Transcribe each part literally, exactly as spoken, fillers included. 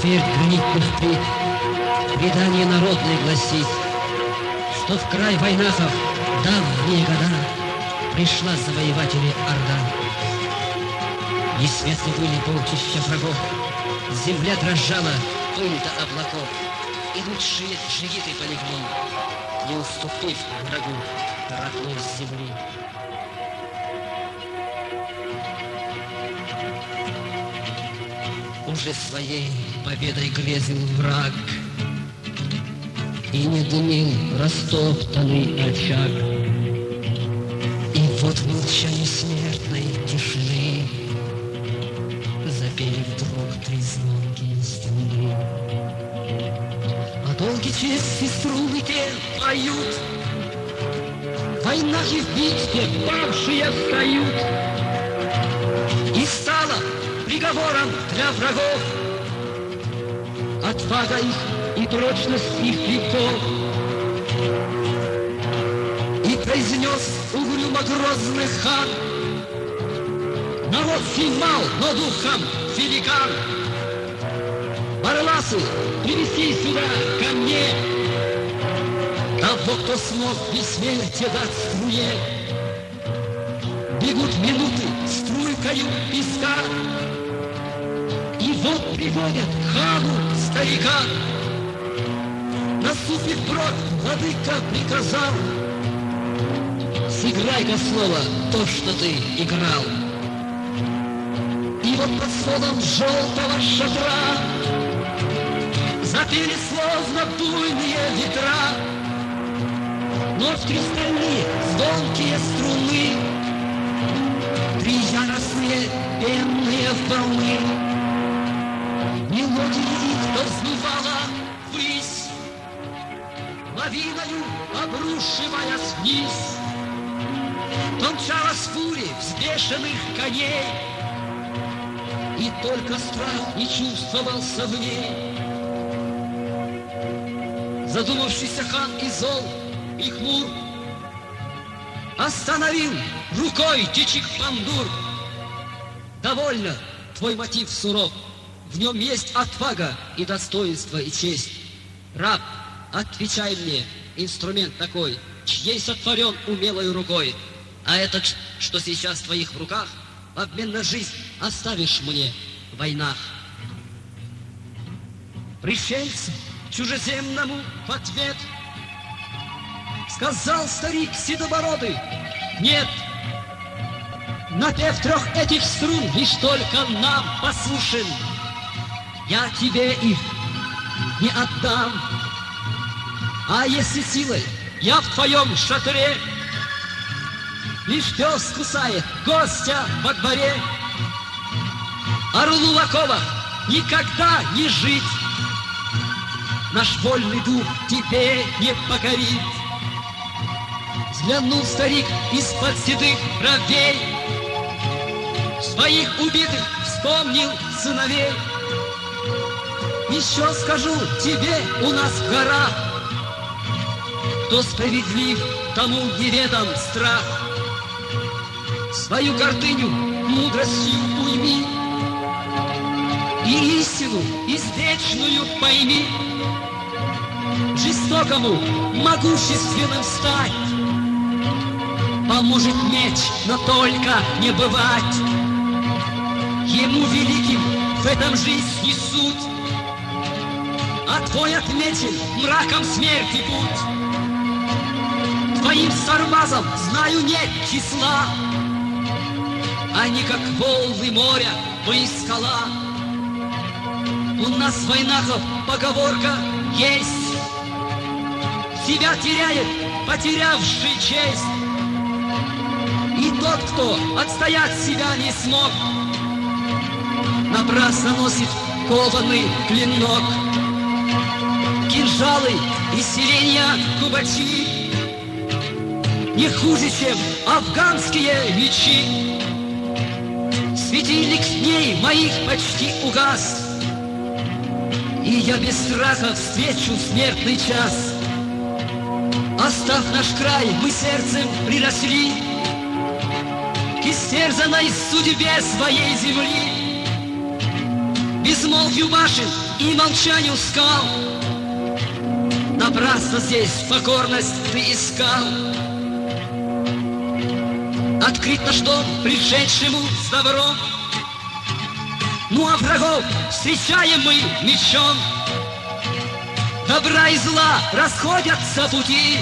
смерть гранитных плит. Предание народное гласит, что в край войнахов давние года пришла завоеватели Орда. Несметны были полчища врагов, земля дрожала, пыль до облаков, и лучшие джигиты полегли, не уступив врагу родной земли. Уже своей победой грезил враг, и не дымил растоптанный очаг. И вот в молчании смертной тишины запели вдруг три звонкие струны. А долги чести струны те поют, войнахи в битве павшие встают. И стало приговором для врагов отвага их и прочность их веков. И произнес угрюмо грозный хан: народ сей мал, но духом великан. Варласы, привести сюда ко мне того, кто смог бессмертие дать струе. Бегут минуты струйкою песка, и вот приводят хану старика. Наступив брод, владыка приказал: сыграй-ка снова то, что ты играл. И вот под сводом желтого шатра запели словно буйные ветра, но в три стальные звонкие струны три яростные пенные волны. Мелодии их то взмывала ввысь, лавиною обрушиваясь вниз, то мчалась фури взбешенных коней, и только страх не чувствовался в ней. Задумавшийся хан и зол, и хмур остановил рукой Чичик-Пандур. Довольно, твой мотив суров, в нем есть отвага и достоинство, и честь. Раб, отвечай мне, инструмент такой, чьей сотворен умелой рукой, а этот, что сейчас в твоих руках, в обмен на жизнь оставишь мне в войнах. Пришельцу чужеземному в ответ сказал старик седобородый: нет, напев трех этих струн лишь только нам послушен. Я тебе их не отдам, а если силой я в твоем шатре, лишь пес кусает гостя во дворе. Орлу Лакова никогда не жить, наш вольный дух тебе не покорит. Взглянул старик из-под седых бровей, своих убитых вспомнил сыновей. Еще скажу тебе, у нас в горах, кто справедлив, тому неведом страх. Свою гордыню мудростью уйми, и истину извечную пойми. Жестокому могущественным стать поможет меч, но только не бывать. Ему великим в этом жизнь не суть, а твой отмечен мраком смерти путь. Твоим сармазом знаю нет числа, они как волны моря, мы скала. У нас в войнахов поговорка есть: себя теряет потерявший честь. И тот, кто отстоять себя не смог, напрасно носит кованый клинок. Кинжалы и сиренья кубачи не хуже, чем афганские мечи. Светильник дней моих почти угас, и я без страха встречу смертный час. Остав наш край, мы сердцем приросли к истерзанной судьбе своей земли. безмолвию башен и молчанию скал. Напрасно здесь покорность ты искал. Открыт наш дом пришедшему с добром, ну а врагов встречаем мы мечом. Добра и зла расходятся пути.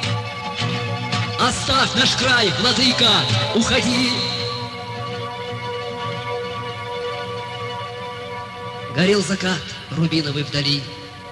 Оставь наш край, владыка, уходи. Горел закат рубиновый вдали.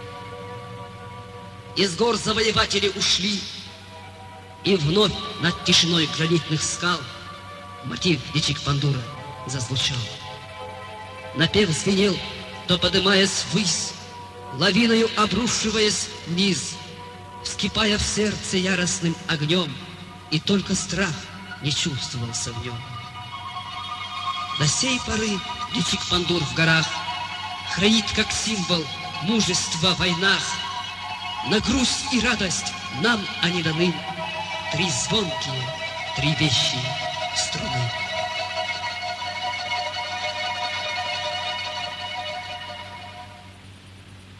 Из гор завоеватели ушли, и вновь над тишиной гранитных скал мотив дичик Пандура зазвучал. Напев звенел, то подымаясь ввысь, лавиною обрушиваясь вниз, вскипая в сердце яростным огнем, и только страх не чувствовался в нем. До сей поры дичик Пандур в горах хранит как символ мужества в войнах. На грусть и радость нам они даны, три звонкие, три вещие струны.